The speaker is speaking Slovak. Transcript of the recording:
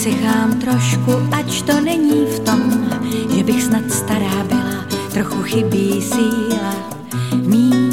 usychám trošku, ač to není v tom, že bych snad stará byla, trochu chybí síla.